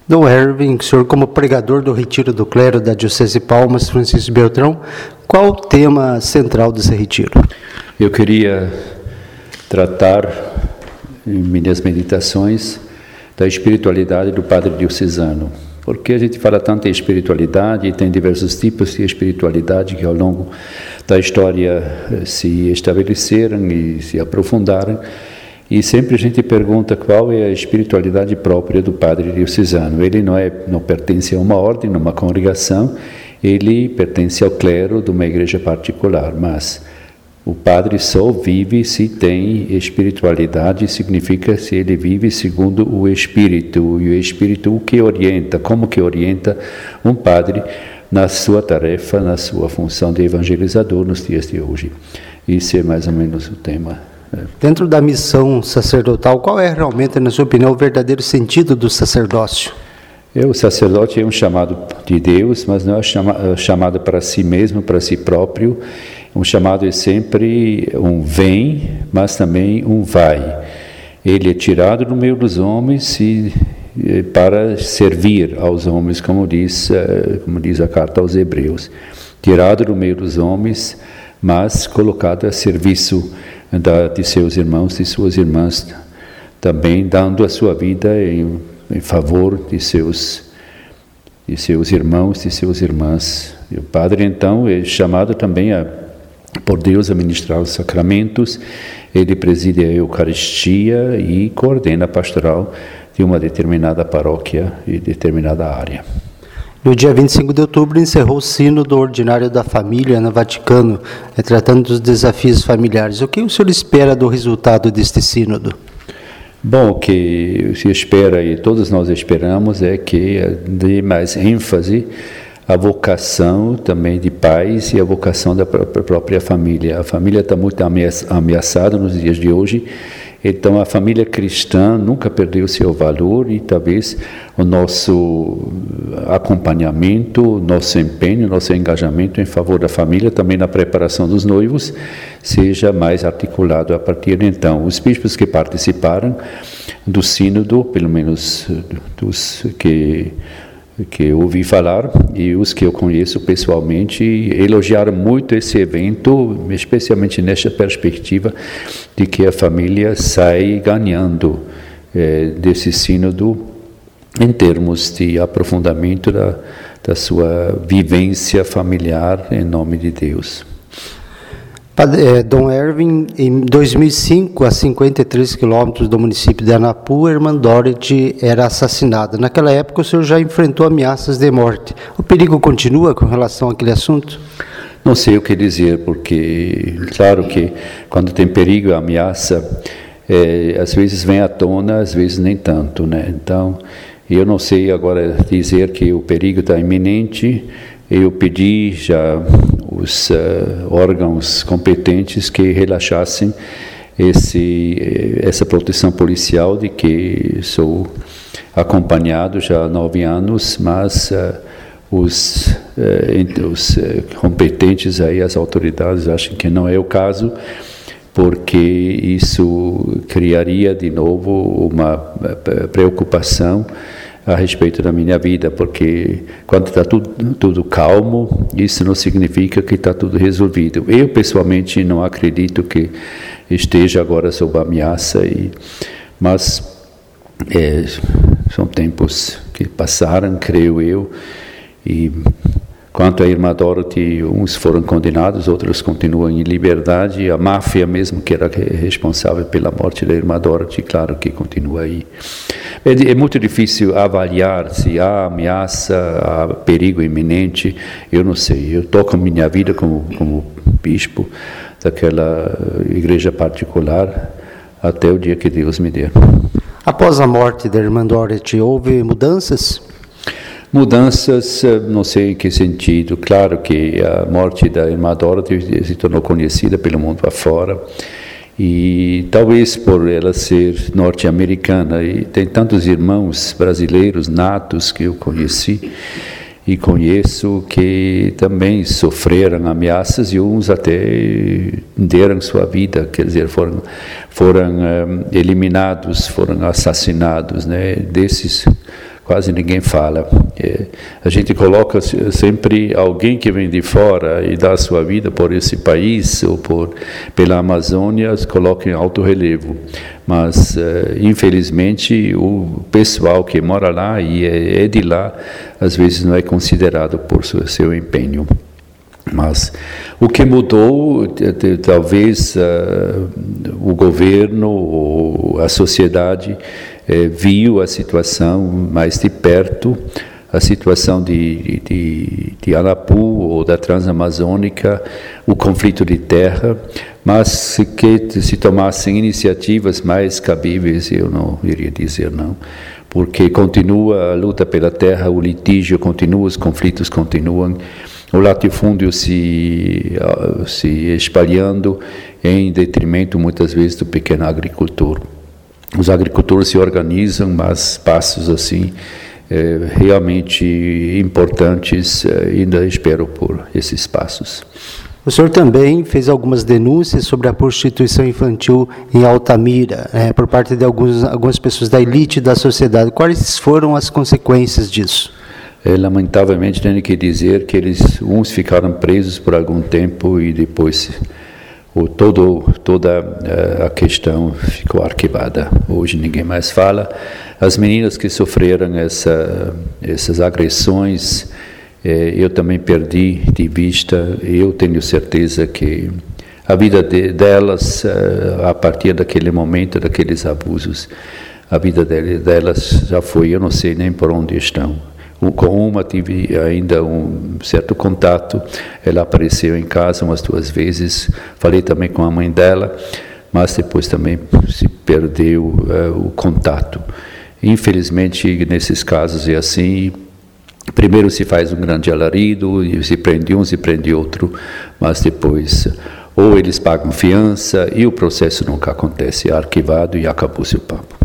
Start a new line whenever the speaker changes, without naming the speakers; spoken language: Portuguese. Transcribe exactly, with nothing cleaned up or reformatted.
Dom Erwin, o senhor como pregador do Retiro do Clero da Diocese de Palmas, Francisco Beltrão, qual o tema central desse retiro?
Eu queria tratar, em minhas meditações, da espiritualidade do padre diocesano. Porque a gente fala tanto em espiritualidade e tem diversos tipos de espiritualidade que ao longo da história se estabeleceram e se aprofundaram. E sempre a gente pergunta qual é a espiritualidade própria do padre diocesano. Ele não, é, não pertence a uma ordem, a uma congregação, ele pertence ao clero de uma igreja particular, mas o padre só vive se tem espiritualidade, significa se ele vive segundo o Espírito, e o Espírito o que orienta, como que orienta um padre na sua tarefa, na sua função de evangelizador nos dias de hoje. Isso é mais ou menos o tema.
Dentro da missão sacerdotal, qual é realmente, na sua opinião, o verdadeiro sentido do sacerdócio?
É, o sacerdote é um chamado de Deus, mas não é chama, chamado para si mesmo, para si próprio. Um chamado é sempre um vem, mas também um vai. Ele é tirado do meio dos homens e, para servir aos homens, como diz, como diz a carta aos Hebreus. Tirado do meio dos homens, mas colocado a serviço Da, de seus irmãos, de suas irmãs, também dando a sua vida em, em favor de seus, de seus irmãos, de suas irmãs. E o padre, então, é chamado também a, por Deus a ministrar os sacramentos, ele preside a Eucaristia e coordena a pastoral de uma determinada paróquia e determinada área.
No dia vinte e cinco de outubro, encerrou o Sínodo Ordinário da Família no Vaticano, tratando dos desafios familiares. O que o senhor espera do resultado deste sínodo?
Bom, o que se espera, e todos nós esperamos, é que dê mais ênfase à vocação também de pais e à vocação da própria família. A família está muito ameaçada nos dias de hoje. Então, a família cristã nunca perdeu seu valor e talvez o nosso acompanhamento, nosso empenho, nosso engajamento em favor da família, também na preparação dos noivos, seja mais articulado a partir de então. Os bispos que participaram do sínodo, pelo menos dos que... que eu ouvi falar, e os que eu conheço pessoalmente, elogiaram muito esse evento, especialmente nesta perspectiva de que a família sai ganhando é, desse sínodo em termos de aprofundamento da, da sua vivência familiar em nome de Deus.
Dom Erwin, em dois mil e cinco, a cinquenta e três quilômetros do município de Anapu, a irmã Dorothy era assassinada. Naquela época, o senhor já enfrentou ameaças de morte. O perigo continua com relação àquele assunto?
Não sei o que dizer, porque, claro que quando tem perigo, ameaça, é, às vezes vem à tona, às vezes nem tanto, né? Então, eu não sei agora dizer que o perigo está iminente. Eu pedi já os uh, órgãos competentes que relaxassem esse, essa proteção policial de que sou acompanhado já há nove anos, mas uh, os, uh, os uh, competentes aí, as autoridades, acham que não é o caso, porque isso criaria de novo uma preocupação a respeito da minha vida, porque quando está tudo, tudo calmo, isso não significa que está tudo resolvido. Eu, pessoalmente, não acredito que esteja agora sob ameaça, e, mas é, são tempos que passaram, creio eu, e quanto à irmã Dorothy, uns foram condenados, outros continuam em liberdade. A máfia mesmo, que era responsável pela morte da irmã Dorothy, claro que continua aí. É, é muito difícil avaliar se há ameaça, há perigo iminente. Eu não sei. Eu toco minha vida como, como bispo daquela igreja particular até o dia que Deus me der.
Após a morte da irmã Dorothy, houve mudanças?
Mudanças, não sei em que sentido. Claro que a morte da irmã Dorothy se tornou conhecida pelo mundo afora, e talvez por ela ser norte-americana, e tem tantos irmãos brasileiros natos que eu conheci e conheço que também sofreram ameaças, e uns até deram sua vida, quer dizer, foram, foram um, eliminados, foram assassinados, né? Desses quase ninguém fala. É, a gente coloca sempre alguém que vem de fora e dá a sua vida por esse país ou por, pela Amazônia, coloca em alto relevo. Mas, uh, infelizmente, o pessoal que mora lá e é, é de lá, às vezes não é considerado por seu, seu empenho. Mas o que mudou, talvez uh, o governo ou a sociedade eh, viu a situação mais de perto, a situação de, de, de Anapu ou da Transamazônica, o conflito de terra, mas que se tomassem iniciativas mais cabíveis, eu não iria dizer não, porque continua a luta pela terra, o litígio continua, os conflitos continuam, o latifúndio se, se espalhando em detrimento, muitas vezes, do pequeno agricultor. Os agricultores se organizam, mas passos assim, é, realmente importantes, é, ainda espero por esses passos.
O senhor também fez algumas denúncias sobre a prostituição infantil em Altamira, é, por parte de alguns, algumas pessoas da elite da sociedade. Quais foram as consequências disso?
É, lamentavelmente, tenho que dizer que eles, uns ficaram presos por algum tempo e depois o, todo, toda a questão ficou arquivada. Hoje ninguém mais fala. As meninas que sofreram essa, essas agressões, é, eu também perdi de vista. Eu tenho certeza que a vida de, delas, a partir daquele momento, daqueles abusos, a vida delas já foi, eu não sei nem por onde estão. Com uma tive ainda um certo contato, ela apareceu em casa umas duas vezes, falei também com a mãe dela, mas depois também se perdeu uh, o contato. Infelizmente, nesses casos é assim, primeiro se faz um grande alarido, e se prende um, se prende outro, mas depois ou eles pagam fiança e o processo nunca acontece, é arquivado e acabou-se o papo.